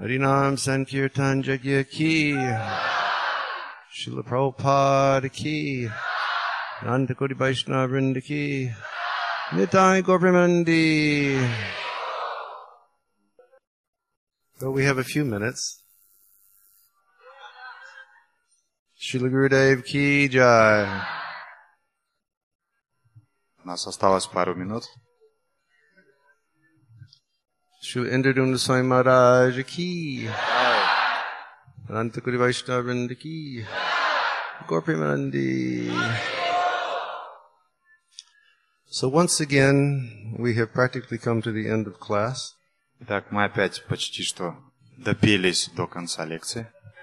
Harinam Sankirtan Jagya Ki, Srila Prabhupada Ki, Nanda Koti Vaishnava Vrinda Ki, Nitai Gaur Premanandi. So we have a few minutes. Srila Gurudev Ki Jai. У нас осталось пару минут. Srila Indradumna Swami Maharaj Ki. Ananta Koti Vaishnava Vrinda Ki. Gaur Premanandi. So once again, we have practically come to the end of class. Итак, мы опять почти что допились до конца лекции.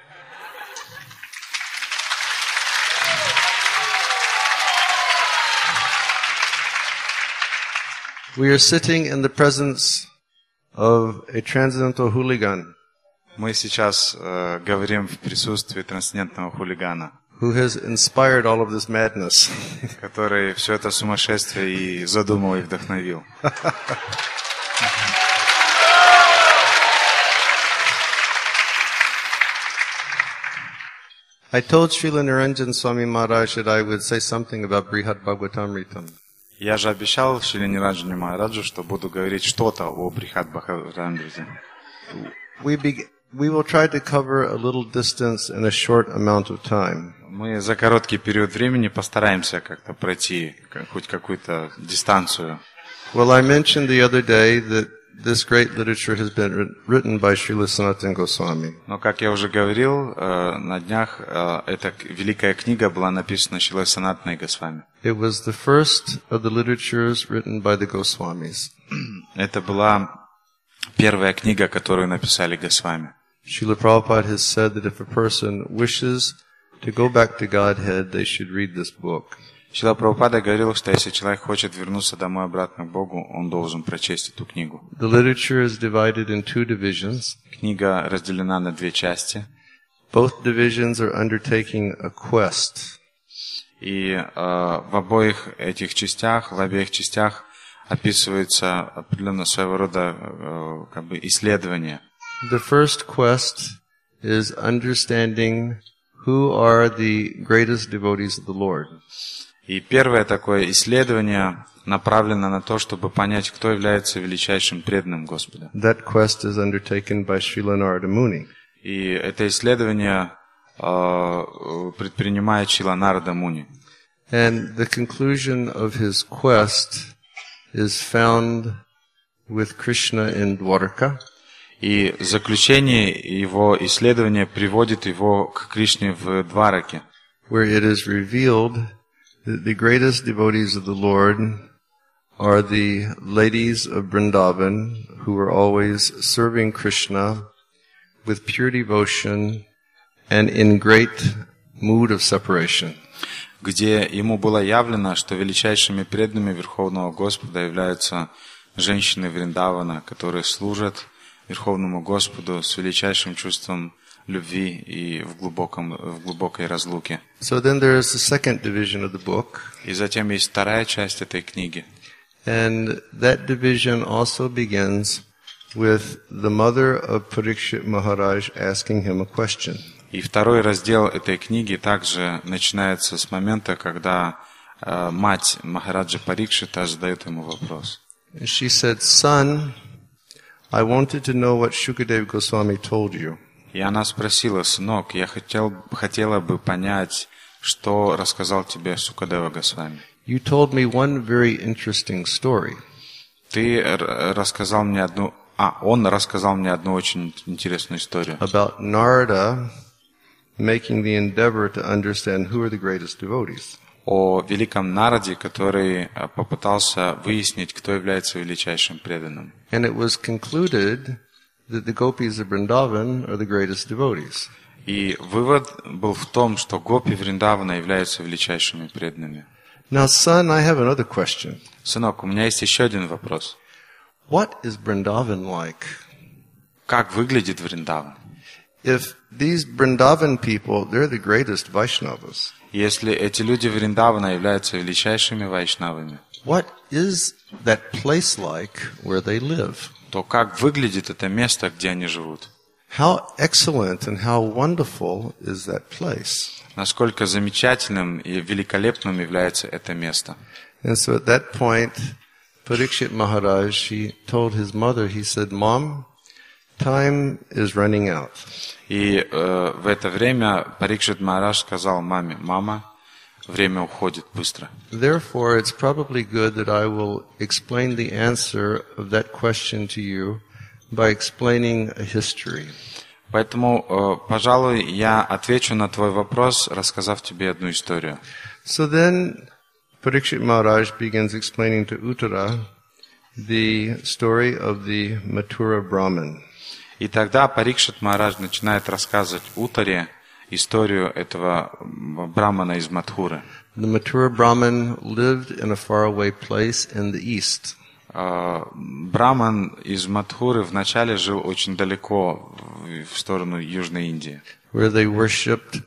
We are sitting in the presence of a transcendental hooligan Мы сейчас говорим в присутствии трансцендентного хулигана, who has inspired all of this madness. который все это сумасшествие и задумал, и вдохновил. I told Srila Niranjan Swami Maharaj that I would say something about Brihad Bhagavatamritam. Я же обещал Шри Ниранджане Махараджу, что буду говорить что-то о Брихад Бхагаватамрите. We will try to cover a little distance in a short amount of time. Мы за короткий период времени постараемся как-то пройти хоть какую-то дистанцию. Well, I mentioned the other day that this great literature has been written by Srila Sanatana Goswami. Но, как я уже говорил, на днях эта великая книга была написана Шрилой Санатаной Госвами. It was the first of the literatures written by the Goswamis. Это была первая книга, которую написали Госвами. Srila Prabhupada has said that if a person wishes to go back to Godhead, they should read this book. Шрила Прабхупада говорил, что если человек хочет вернуться домой обратно к Богу, он должен прочесть эту книгу. The literature is divided in two divisions. Книга разделена на две части. Both divisions are undertaking a quest. И в обеих частях описывается определенно своего рода исследование. The first quest is understanding who are the greatest devotees of the Lord. И первое такое исследование направлено на то, чтобы понять, кто является величайшим преданным Господа. That quest is undertaken by Srila Narada Muni. И это исследование предпринимает Шрила Нарада Муни. And the conclusion of his quest is found with Krishna in Dwarka. И заключение его исследования приводит его к Кришне в Двараке, where it is revealed that the greatest devotees of the Lord are the ladies of Vrindavan who are always serving Krishna with pure devotion and in great mood of separation. где ему было явлено, что величайшими преданными Верховного Господа являются женщины Вриндавана, которые служат Верховному Господу с величайшим чувством любви и в глубокой разлуке. So then there is the second division of the book. И затем есть вторая часть этой книги. And that division also begins with the mother of Parikshit Maharaj asking him a question. И второй раздел этой книги также начинается с момента, когда мать Махараджа Парикшита задает ему вопрос. She said, "Son, I wanted to know what Shukadev Goswami told you." И она спросила: сынок, я хотела бы понять, что рассказал тебе Сукадева Госвами. You told me one very interesting story. Он рассказал мне одну очень интересную историю. About Narada making the endeavor to understand who are the greatest devotees. О великом Нараде, который попытался выяснить, кто является величайшим преданным. And it was concluded that the gopis of Vrindavan are the greatest devotees. И вывод был в том, что гопи Вриндавана являются величайшими преданными. Now, son, I have another question. Сынок, у меня есть еще один вопрос. What is Vrindavan like? Как выглядит Вриндаван? If these Vrindavan people, they're the greatest Vaishnavas. Если эти люди Вриндавана являются величайшими вайшнавами, what is that place like where they live? То как выглядит это место, где они живут? how excellent and how wonderful is that place. Насколько замечательным и великолепным является это место. And so at that point, Parikshit Maharaj, he told his mother, he said, Mom, time is running out. И в это время Парикшит Махарадж сказал маме: «Мама, время уходит быстро. Therefore, it's probably good that I will explain the answer of that question to you by explaining a history. Поэтому, пожалуй, я отвечу на твой вопрос, рассказав тебе одну историю». So then, Parikshit Maharaj begins explaining to Uttara the story of the Mathura Brahmin. И тогда Парикшит Махарадж начинает рассказывать Уттаре историю этого брамана из Мадхуры. The Mathura Brahmin lived in a faraway place in the east. Браман из Мадхуры вначале жил очень далеко в сторону Южной Индии, Where they worshipped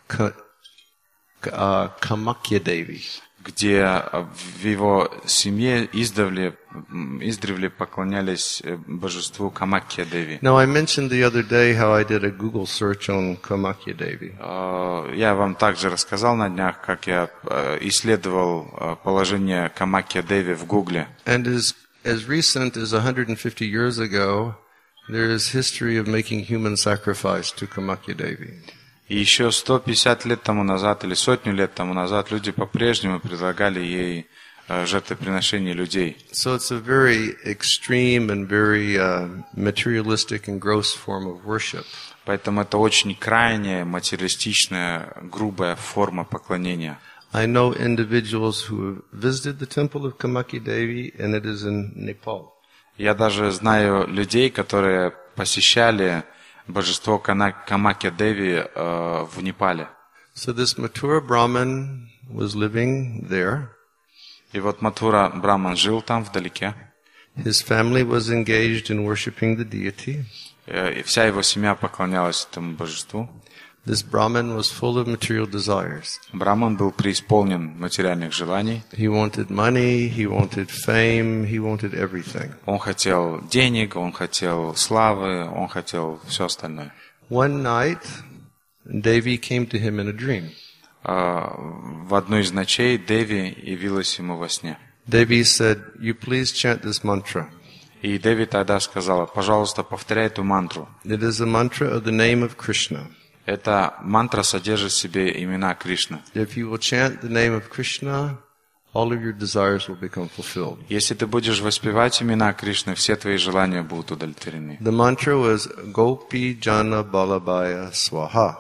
Kamakya Devi. где в его семье издревле поклонялись божеству Камакья Деви. Now, I mentioned the other day how I did a Google search on Kamakya Devi. Я вам также рассказал на днях, как я исследовал положение Камакья Деви в Гугле. And as recent as 150 years ago, there is history of making human sacrifice to Kamakya Devi. И еще 150 лет тому назад или сотню лет тому назад люди по-прежнему предлагали ей жертвоприношение людей. So it's a very extreme and very materialistic and gross form of worship. Поэтому это очень крайняя, материалистичная, грубая форма поклонения. I know individuals who have visited the temple of Kamakya Devi, and it is in Nepal. Я даже знаю людей, которые посещали божество Камакья Деви в Непале. So this Mathura Brahmin was living there. И вот Матхура Браман жил там вдалеке. His family was engaged in worshiping the deity. И вся его семья поклонялась этому божеству. This Brahmin was full of material desires. Браман был преисполнен материальных желаний. He wanted money, he wanted fame, he wanted everything. Он хотел денег, он хотел славы, он хотел все остальное. One night, Devi came to him in a dream. В одну из ночей Деви явилась ему во сне. Devi said, "You please chant this mantra. И Деви тогда сказала: «Пожалуйста, повторяй эту мантру». It is a mantra of the name of Krishna. Эта мантра содержит в себе имена Кришны. If you will chant the name of Krishna, all of your desires will become fulfilled." Если ты будешь воспевать имена Кришны, все твои желания будут удовлетворены. The mantra was Gopi Jana Balabhaya Swaha.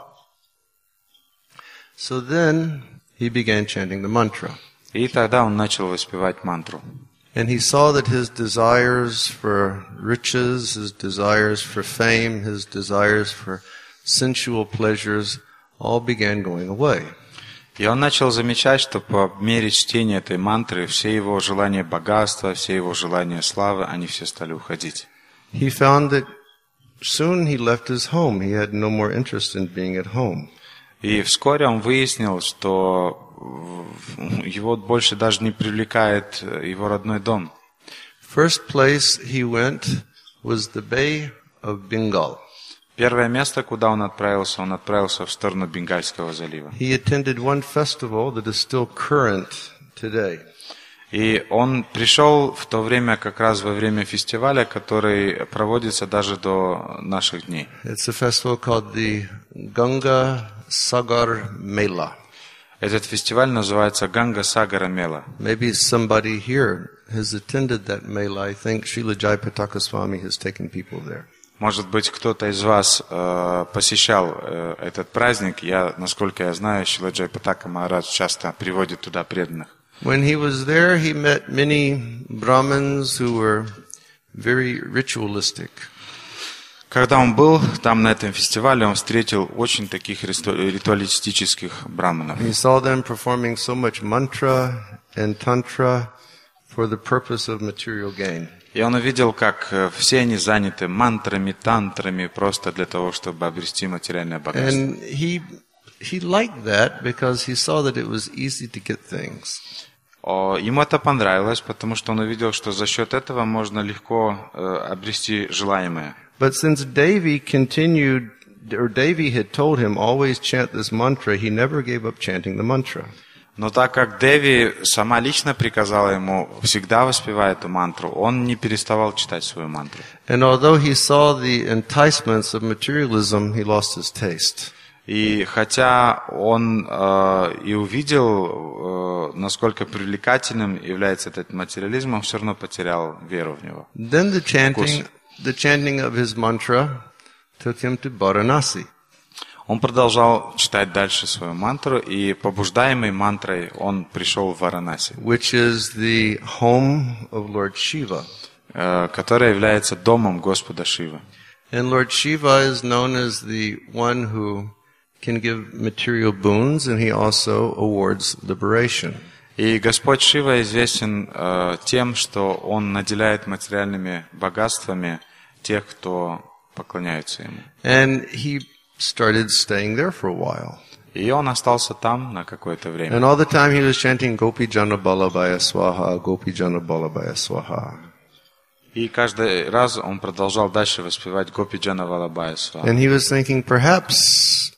So then he began chanting the mantra. И тогда он начал воспевать мантру. And he saw that his desires for riches, his desires for fame, his desires for sensual pleasures all began going away. И он начал замечать, что по мере чтения этой мантры все его желания богатства, все его желания славы, они все стали уходить. He found that soon he left his home. He had no more interest in being at home. И вскоре он выяснил, что его больше даже не привлекает его родной дом. First place he went was the Bay of Bengal. Первое место, куда он отправился в сторону Бенгальского залива. He attended one festival that is still current today. И он пришел в то время, как раз во время фестиваля, который проводится даже до наших дней. It's a festival called the Ganga Sagar Mela. Этот фестиваль называется Ганга Сагара Мела. Maybe somebody here has attended that Mela. I think Srila Jayapataka Swami has taken people there. Может быть, кто-то из вас посещал этот праздник. Насколько я знаю, Шрила Джайапатака Махарадж часто приводит туда преданных. When he was there, he met many Brahmins who were very ritualistic. Когда он был там на этом фестивале, он встретил очень таких ритуалистических браманов. He saw them performing so much mantra and tantra for the purpose of material gain. И он увидел, как все они заняты мантрами, тантрами, просто для того, чтобы обрести материальное богатство. And he liked that because he saw that it was easy to get things. Ему это понравилось, потому что он увидел, что за счет этого можно легко обрести желаемое. But since Devi had told him always chant this mantra, he never gave up chanting the mantra. Но так как Деви сама лично приказала ему всегда воспевать эту мантру, он не переставал читать свою мантру. And although he saw the enticements of materialism, he lost his taste. И хотя он и увидел, насколько привлекательным является этот материализм, он все равно потерял веру в него. Then the chanting of his mantra took him to Varanasi. Он продолжал читать дальше свою мантру, и побуждаемый мантрой он пришел в Варанаси, Which is the home of Lord Shiva. которая является домом Господа Шивы. And Lord Shiva is known as the one who can give material boons, and he also awards liberation. И Господь Шива известен тем, что Он наделяет материальными богатствами тех, кто поклоняется Ему. And he started staying there for a while. И он остался там на какое-то время. And all the time he was chanting Gopi Jana Balabhaya Swaha, Gopi Jana Balabhaya Swaha. И каждый раз он продолжал дальше воспевать Гопи Джана Валабхая Сваха. And he was thinking, perhaps,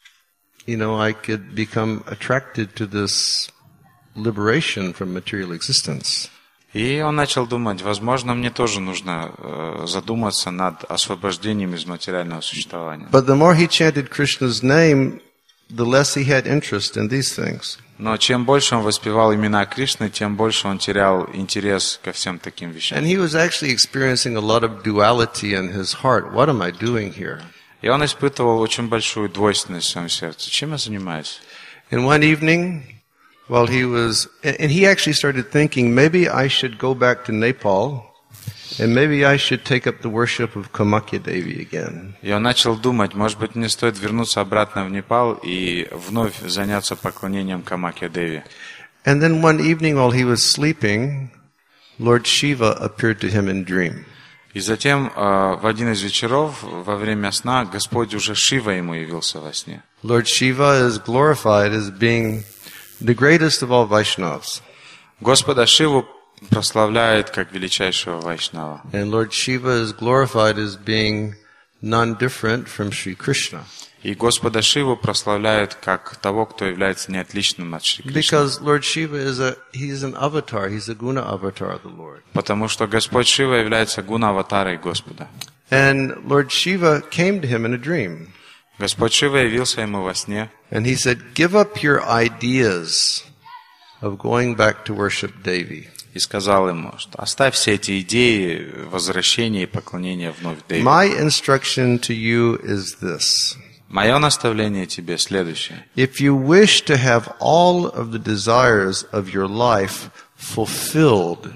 I could become attracted to this liberation from material existence. И он начал думать, возможно, мне тоже нужно задуматься над освобождением из материального существования. But the more he chanted Krishna's name, the less he had interest in these things. Но чем больше он воспевал имена Кришны, тем больше он терял интерес ко всем таким вещам. And he was actually experiencing a lot of duality in his heart. What am I doing here? И он испытывал очень большую двойственность в своем сердце. Чем я занимаюсь? And one evening, while he was, and he actually started thinking, maybe I should go back to Nepal, and maybe I should take up the worship of Kamakya Devi again. И он начал думать, может быть, мне стоит вернуться обратно в Непал и вновь заняться поклонением Камакья Деви. And then one evening, while he was sleeping, Lord Shiva appeared to him in dream. И затем в один из вечеров, во время сна, Господь уже Шива ему явился во сне. Lord Shiva is glorified as being the greatest of all Vaishnavas. Господа Шиву прославляет как величайшего Вайшнава. And Lord Shiva is glorified as being non-different from Sri Krishna. И Господа Шиву прославляют как того, кто является неотличным от Шри Кришны. Because Lord Shiva he's an avatar, he's a guna avatar of the Lord. Потому что Господь Шива является гуна-аватарой Господа. And Lord Shiva came to him in a dream. Господь Шива явился ему во сне. And he said, give up your ideas of going back to worship Devi. И сказал ему, что оставь все эти идеи возвращения и поклонения вновь Деве. My instruction to you is this. Мое наставление тебе следующее. If you wish to have all of the desires of your life fulfilled,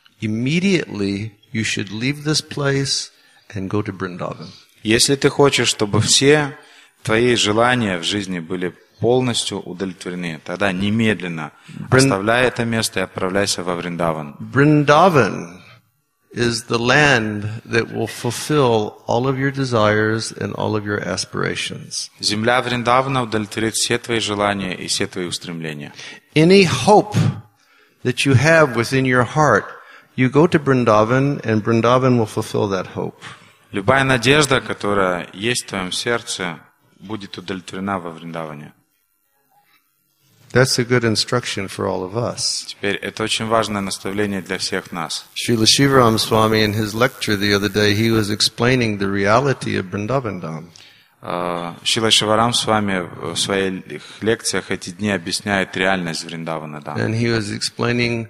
immediately you should leave this place and go to Vrindavan. Если ты хочешь, чтобы все твои желания в жизни были полностью удовлетворены, тогда немедленно оставляй это место и отправляйся во Вриндаван. Vrindavan is the land that will fulfill all of your desires and all of your aspirations. Земля Вриндавана удовлетворит все твои желания и все твои устремления. Any hope that you have within your heart, you go to Vrindavan and Vrindavan will fulfill that hope. Любая надежда, которая есть в твоем сердце, будет удовлетворена во Вриндаване. That's a good instruction for all of us. Теперь это очень важное наставление для всех нас. Srila Shivaram Swami, in his lecture the other day, he was explaining the reality of Vrindavan Dham. Шрила Шиварам с вами в своих лекциях эти дни объясняет реальность Вриндавана Dham. And he was explaining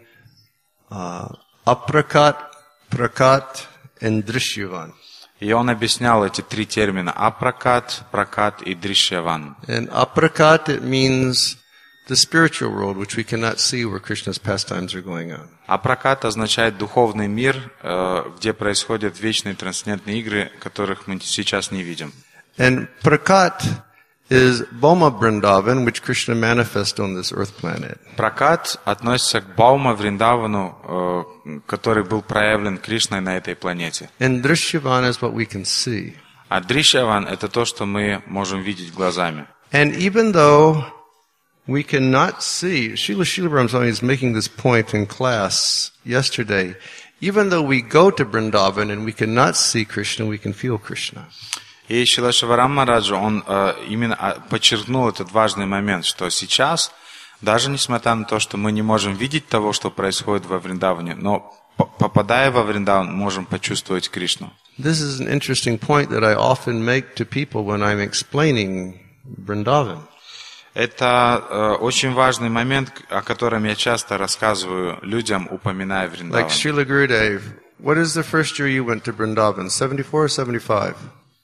aprakat, prakat, and drishyavan. И он объяснял эти три термина: апракат, пракат и дришьяван. And aprakat, it means the spiritual world, which we cannot see, where Krishna's pastimes are going on. Апракат означает духовный мир, где происходят вечные трансцендентные игры, которых мы сейчас не видим. And prakat is Bhoma Vrindavan, which Krishna manifests on this earth planet. Пракат относится к Баума Вриндавану, который был проявлен Кришной на этой планете. And drishyavan is what we can see. А дришьяван — это то, что мы можем видеть глазами. And even though We cannot see. Srila Ram Swami is making this point in class yesterday. Even though we go to Vrindavan and we cannot see Krishna, we can feel Krishna. И Шрила Шиварам Махараджа, он именно подчеркнул этот важный момент, что сейчас, даже несмотря на то, что мы не можем видеть того, что происходит во Вриндаване, но попадая во Вриндаван, можем почувствовать Кришну. This is an interesting point that I often make to people when I'm explaining Vrindavan. Это очень важный момент, о котором я часто рассказываю людям, упоминая Вриндаван. Like Srila Gurudev, what is the first year you went to Vrindavan? 74 or 75?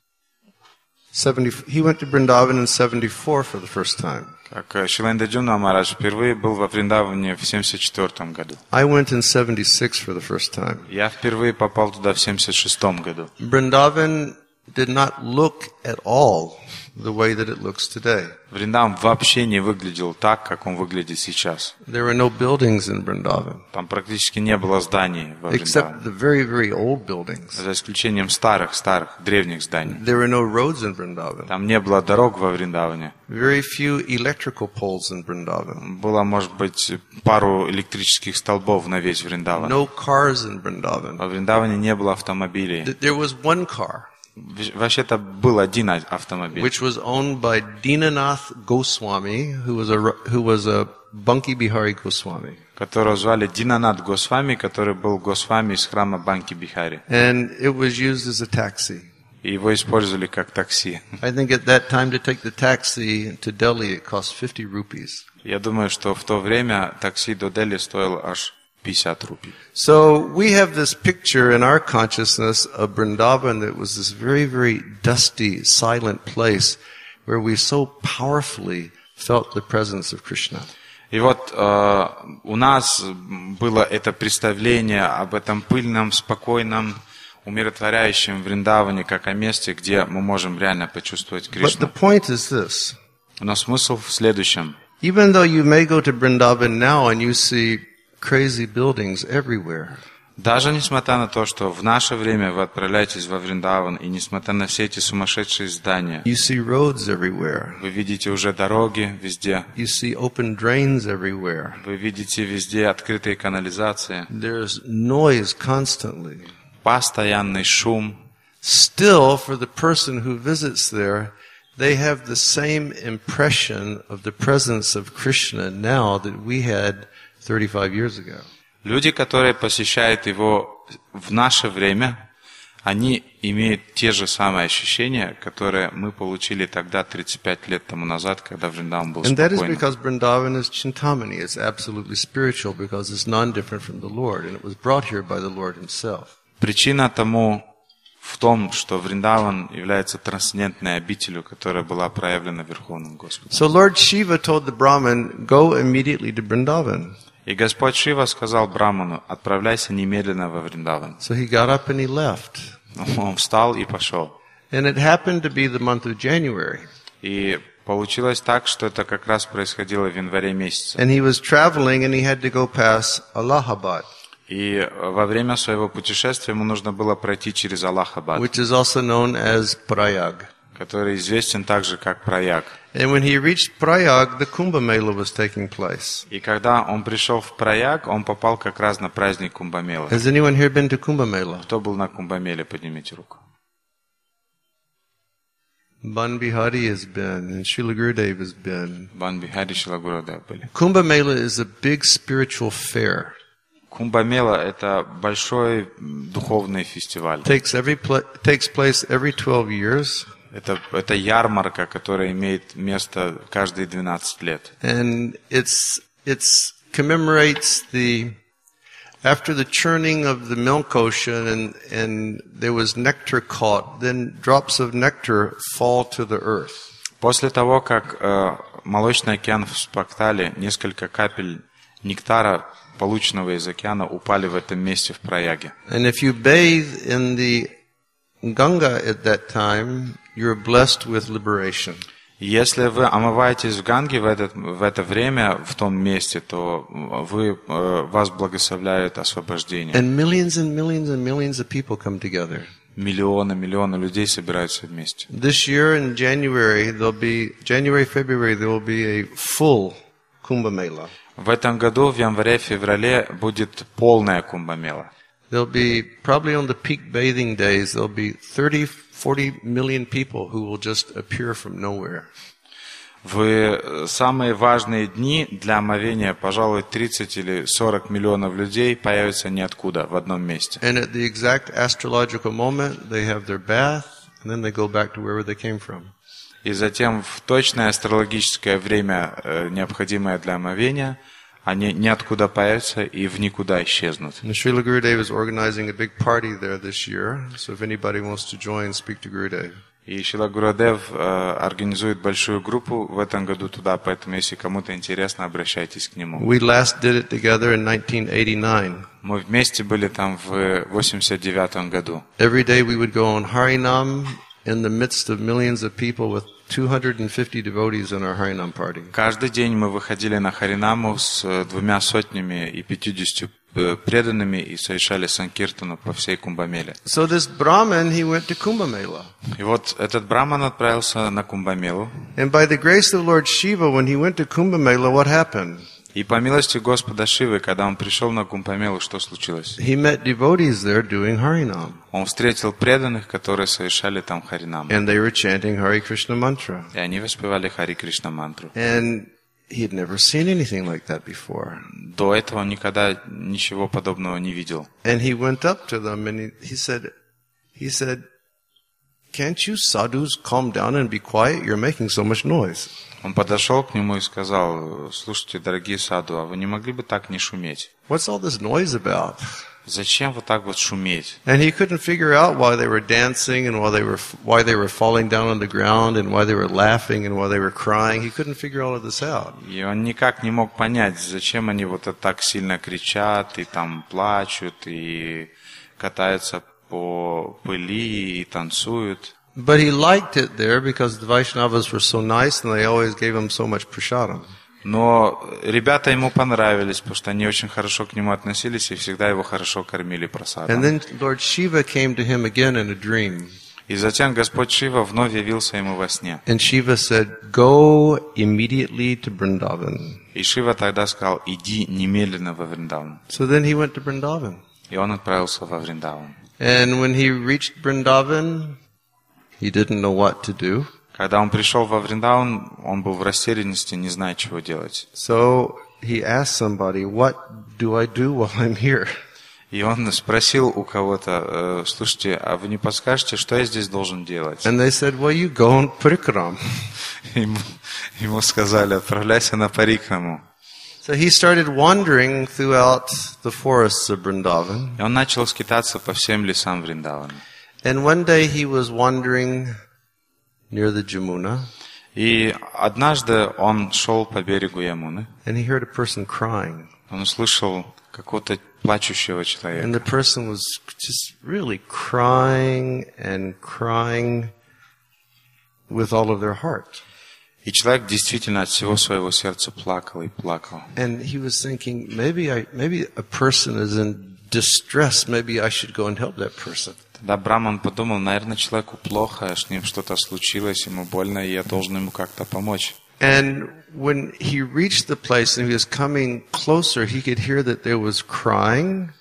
70. He went to Vrindavan in 74 for the first time. Как Шрила Джуна Махарадж впервые был во Вриндаване в 74 году. I went in 76 for the first time. Я впервые попал туда в 76 году. Vrindavan did not look at all the way that it looks today. Вриндаван вообще не выглядел так, как он выглядит сейчас. There were no buildings in Vrindavan, Там практически не было зданий во except Вриндаване. the very, very old buildings. За исключением старых, древних зданий. There were no roads in Vrindavan. Там не было дорог во Вриндаване. Very few electrical poles in Vrindavan. Было, может быть, пару электрических столбов на весь Вриндаван. No cars in Vrindavan. Во Вриндаване не было автомобилей. There was one car, Вообще-то был один автомобиль, which was owned by Dinanath Goswami, who was a Banki Bihari Goswami. которого звали Динанат Госвами, который был Госвами из храма Банки Бихари. And it was used as a taxi. И его использовали как такси. I think at that time to take the taxi to Delhi, it cost 50 rupees. Я думаю, что в то время такси до Дели стоило аж 50 рупий. So we have this picture in our consciousness of Vrindavan that was this very, very dusty, silent place where we so powerfully felt the presence of Krishna. И вот у нас было это представление об этом пыльном, спокойном, умиротворяющем Вриндаване, как о месте, где мы можем реально почувствовать But the Кришну. point is this. Но смысл в следующем. Even though you may go to Vrindavan now and you see crazy buildings everywhere, Даже несмотря на то, что в наше время вы отправляетесь во Вриндаван, и несмотря на все эти сумасшедшие здания, you see roads everywhere, вы видите уже дороги везде, you see open drains everywhere, вы видите везде открытые канализации, there's noise constantly. постоянный шум. Still, for the person who visits there, they have the same impression of the presence of Krishna now that we had 35 years ago. Люди, которые посещают его в наше время, они имеют те же самые ощущения, которые мы получили тогда, 35 лет тому назад, когда Вриндаван был And that is спокойным. because Vrindavan is Chintamani. It's absolutely spiritual because it's non-different from the Lord. And it was brought here by the Lord himself. Причина тому в том, что Вриндаван является трансцендентной обителью, которая была проявлена Верховным Господом. So Lord Shiva told the Brahmin, go immediately to Vrindavan. И Господь Шива сказал Браману: отправляйся немедленно во Вриндаван. So he got up and he left. Он встал и пошел. And it happened to be the month of January. И получилось так, что это как раз происходило в январе месяце. And he was traveling and he had to go past Allahabad, И во время своего путешествия ему нужно было пройти через Аллахабад, which is also known as Prayag. который известен также как Праяг. And when he reached Prayag, the Kumbh Mela was taking place. И когда он пришел в Праяг, он попал как раз на праздник Кумбамела. Has anyone here been to Kumbh Mela? Кто был на Кумбамеле, поднимите руку. Ban Bihari has been, and Srila Gurudev has been. Бан Бихари, Шрила Гурудев были. Kumbh Mela is a big spiritual fair. Кумбамела – это большой духовный фестиваль. Takes place every 12 years. Это ярмарка, которая имеет место каждые 12 лет. And it's commemorates after the churning of the milk ocean and there was nectar caught, then drops of nectar fall to the earth. После того, как молочный океан вспоктали, несколько капель нектара, полученного из океана, упали в этом месте в Праяге. And if you bathe in the Ganga at that time, you're blessed with liberation. Если вы омываетесь в Ганге в это время, в том месте, то вас благословляют освобождение. And millions and millions and millions of people come together. Миллионы людей собираются вместе. This year in January, February, there will be a full Kumbh Mela. В этом году, в январе-феврале, будет полная Кумбамела. There'll be, probably on the peak bathing days, there'll be 40 million people who will just appear from nowhere. В самые важные дни для омовения, пожалуй, 30 или 40 миллионов людей появятся ниоткуда, в одном месте. And at the exact astrological moment, they have their bath, and then they go back to wherever they came from. И затем в точное астрологическое время, необходимое для омовения, они ниоткуда появятся и в никуда исчезнут. And Srila Gurudev is organizing a big party there this year, so if anybody wants to join, speak to Gurudev. И Шрила Гурудев организует большую группу в этом году туда, поэтому если кому-то интересно, обращайтесь к нему. We last did it together in 1989. Мы вместе были там в 89 году. Every day we would go on Harinam in the midst of millions of people with 250 devotees in our Harinam party. Каждый день мы выходили на Харинаму с 250 преданными и совершали санкиртану по всей Кумбамеле. So this Brahmin, he went to Kumbh Mela. И вот этот браман отправился на Кумбамелу. And by the grace of Lord Shiva, when he went to Kumbh Mela, what happened? И по милости Господа Шивы, когда он пришел на Кумбамелу, что случилось? He met devotees there doing Harinam. Он встретил преданных, которые совершали там Харинаму. And they were chanting Hare Krishna mantra. И они воспевали Хари Кришна мантру. And he had never seen anything like that before. До этого он никогда ничего подобного не видел. And he went up to them and he said, "Can't you sadhus calm down and be quiet? You're making so much noise." Он подошел к нему и сказал: слушайте, дорогие саду, а вы не могли бы так не шуметь? What's all this noise about? Зачем вот так вот шуметь? And he couldn't figure out why they were dancing and why they were falling down on the ground and why they were laughing and why they were crying. He couldn't figure all of this out. И он никак не мог понять, зачем они вот так сильно кричат и там плачут и катаются по пыли и танцуют. But he liked it there because the Vaishnavas were so nice and they always gave him so much prasadam. Но ребята ему понравились, потому что они очень хорошо к нему относились и всегда его хорошо кормили And прасадом. then Lord Shiva came to him again in a dream. И затем Господь Шива вновь явился ему во сне. And Shiva said, "Go immediately to Vrindavan." И Шива тогда сказал: иди немедленно во Вриндаван. So then he went to Vrindavan. И он отправился во Вриндаван. And when he reached Vrindavan, he didn't know what to do. Когда он пришел во Вриндаван, он был в растерянности, не зная, чего делать. So he asked somebody, "What do I do while I'm here?" И он спросил у кого-то: слушайте, а вы не подскажете, что я здесь должен делать? And they said, "Well, you go on Parikram." Ему сказали: отправляйся на Парикраму. So he started wandering throughout the forests of Vrindavan. И он начал скитаться по всем лесам Вриндавана. And one day he was wandering near the Jamuna, И однажды он шел по берегу Ямуны. and he heard a person crying. Он услышал какого-то плачущего And человека. the person was just really crying and crying with all of their heart. И человек действительно от всего своего сердца плакал и плакал. And he was thinking, maybe a person is in distress. Maybe I should go and help that person. Тогда Браман подумал: наверное, человеку плохо, с ним что-то случилось, ему больно, и я должен ему как-то помочь. And when he reached the place and he was coming closer, he could hear that there was crying,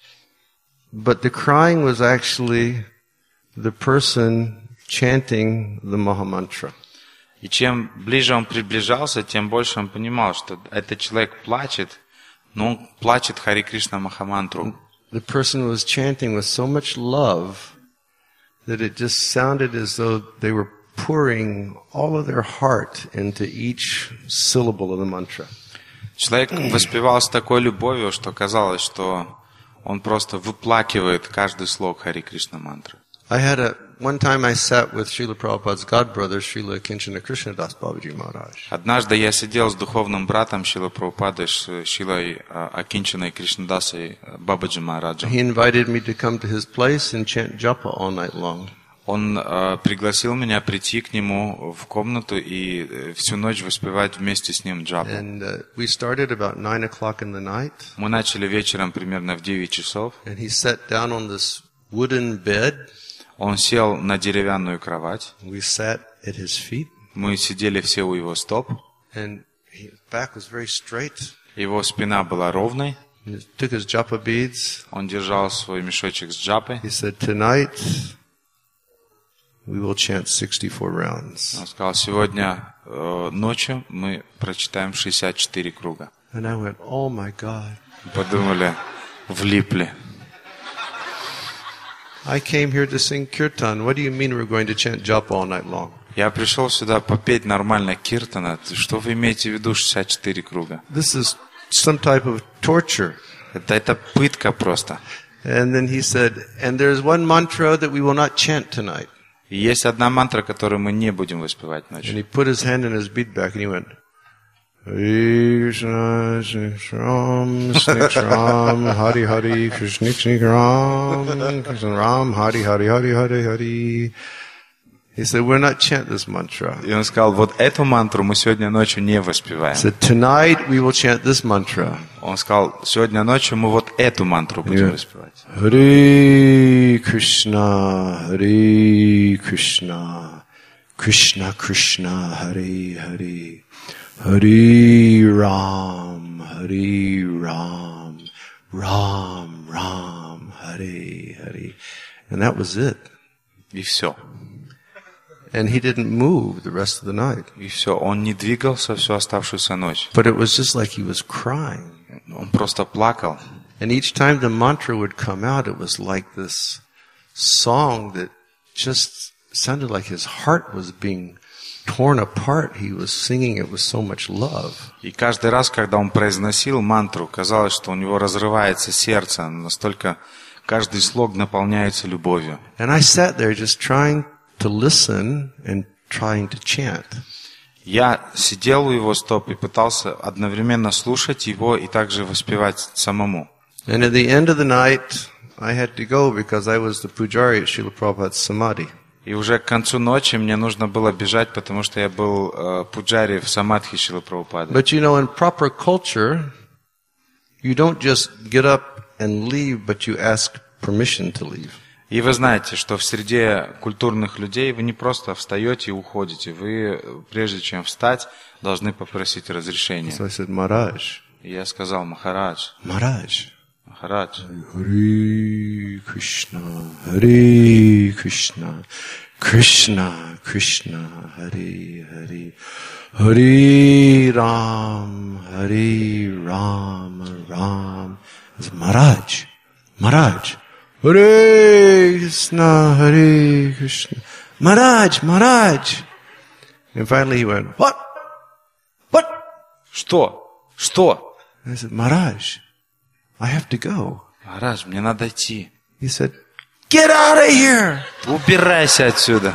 but the crying was actually the person chanting the Mahamantra. И чем ближе он приближался, тем больше он понимал, что этот человек плачет, но он плачет Хари Кришна Махамантру. The person was chanting with so much love that it just sounded as though they were pouring all of their heart into each syllable of the mantra. Человек воспевал с такой любовью, что казалось, что он просто выплакивает каждый слог Хари Кришна мантры. One time I sat with Srila Prabhupada's godbrother, Srila Kinchana Krishnadas Babaji Maharaj. Однажды я сидел с духовным братом Шрила Прабхупады, с Шрилой Акинчаной Кришнадасой Бабаджи Махараджем. He invited me to come to his place and chant japa all night long. Он пригласил меня прийти к нему в комнату и всю ночь воспевать вместе с ним джапу. And we started about 9 o'clock in the night. Мы начали вечером примерно в 9 часов. And he sat down on this wooden bed. Он сел на деревянную кровать. We sat at his feet. Мы сидели все у его стоп. And His back was very straight. Его спина была ровной. He took his japa beads. Он держал свой мешочек с джапой. He said, tonight we will chant 64 rounds. Он сказал, сегодня ночью мы прочитаем 64 круга. And I went, oh my God. Подумали, влипли. I came here to sing kirtan. What do you mean we're going to chant japa all night long? Я пришел сюда попеть нормально киртана. Что вы имеете в виду 64 круга? This is some type of torture. Это пытка просто. And then he said, and there's one mantra that we will not chant tonight. И есть одна мантра, которую мы не будем воспевать And ночью. he put his hand in his bead bag and he went, Hare Krishna, Krishna Ram, Krishna Ram, Hari Hari, Krishna Krishna Ram, Krishna Ram, Hari Hari, Hari Hari, Hari. He said, we're not chant this mantra. И он сказал, вот эту мантру мы сегодня ночью не He воспеваем. said, tonight we will chant this mantra. Он сказал, сегодня ночью мы вот эту мантру будем воспевать. Hare Krishna, Hare Krishna, Krishna Krishna, Hare Hare, Hare Ram, Ram Ram, Hare Hare. And that was it. И все. And he didn't move the rest of the night. И все. Он не двигался всю оставшуюся ночь. But it was just like he was crying. Он просто плакал. And each time the mantra would come out, it was like this song that just sounded like his heart was being torn apart. He was singing it with so much love. И каждый раз, когда он произносил мантру, казалось, что у него разрывается сердце, настолько каждый слог наполняется любовью. And I sat there just trying to listen and trying to chant. Я сидел у его стоп и пытался одновременно слушать его и также воспевать самому. And at the end of the night, I had to go because I was the pujari at Srila Prabhupada's samadhi. И уже к концу ночи мне нужно было бежать, потому что я был пуджари в самадхи Шрилы Прабхупады. But you know, in proper culture, you don't just get up and leave, but you ask permission to leave. И вы знаете, что в среде культурных людей вы не просто встаете и уходите. Вы, прежде чем встать, должны попросить разрешения. So I said, Maharaj, И я сказал, Махарадж, Maharaj, Махарадж, Hare Krishna, Hare Krishna, Krishna Krishna, Hare Hare, Hare Ram, Ram. I said, Maharaj, Hare Krishna, Maharaj. And finally he went, What? Что? And I said, Maharaj, I have to go. Махарадж, мне надо идти. He said, Get out of here! Убирайся отсюда.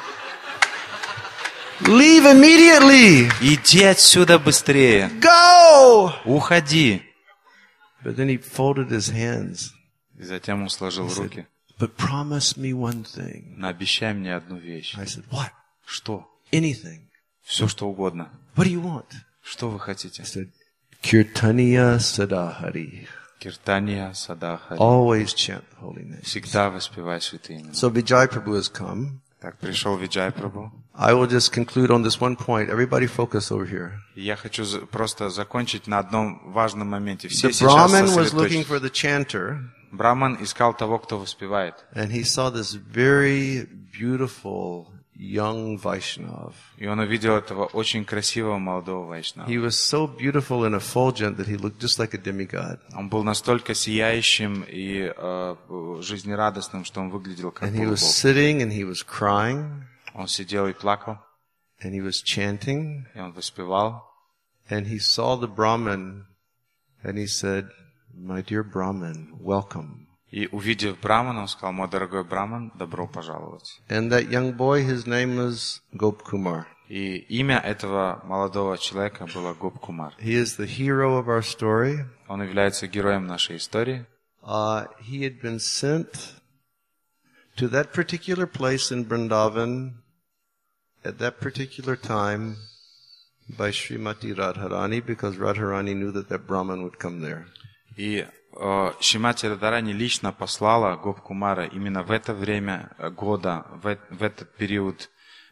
Leave immediately! Иди отсюда быстрее. Go! Уходи. But then he folded his hands. И затем он сложил руки. But promise me one thing. Но обещай мне одну вещь. I said, What? Что? Anything. Все, что угодно. What do you want? Что вы хотите? I said, Kirtaniya Sadahari. Киртания Садахари. Always chant the holy name. Всегда воспевай святые имена. So Vijay Prabhu has come. Так, пришел Виджай Прабху. I will just conclude on this one point. Everybody focus over here. И я хочу просто закончить на одном важном моменте. Все The сейчас Brahmin was looking сосредоточились. for the chanter, Браман искал того, кто воспевает. and he saw this very beautiful young Vaishnav. И он увидел этого очень красивого молодого вайшнава. He was so beautiful and effulgent that he looked just like a demigod. Он был настолько сияющим и жизнерадостным, что он выглядел как And he was полубог. sitting and he was crying Он сидел и плакал, and he was chanting и он воспевал. and he saw the Brahmin and he said, My dear Brahmin, welcome. И увидев Брамана, он сказал, мой дорогой Браман, добро пожаловать. And that young boy, his name was Gop Kumar. И имя этого молодого человека было Гоп Кумар. He is the hero of our story. Он является героем нашей истории. He had been sent to that particular place in Vrindavan at that particular time by Srimati Radharani because Radharani knew that that Brahman would come there. И Шримати Радарани лично послала Гоп Кумара именно в это время года, в этот период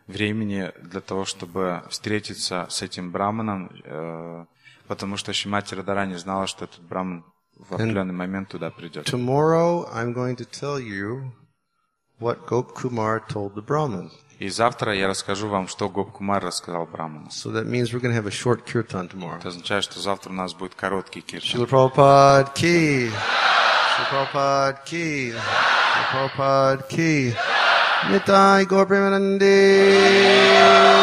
времени для того, чтобы встретиться с этим браманом, потому что Шримати Радхарани знала, что этот браман в определенный момент туда придет. Tomorrow I'm going to tell you what Gop Kumar told the Brahman. И завтра я расскажу вам, что Гоп-Кумар рассказал браману. So that means we're going to have a short kirtan tomorrow. Это означает, что завтра у нас будет короткий киртан. Srila Prabhupada ki. Srila Prabhupada ki. Srila Prabhupada ki. Nitai Gaur Premanande.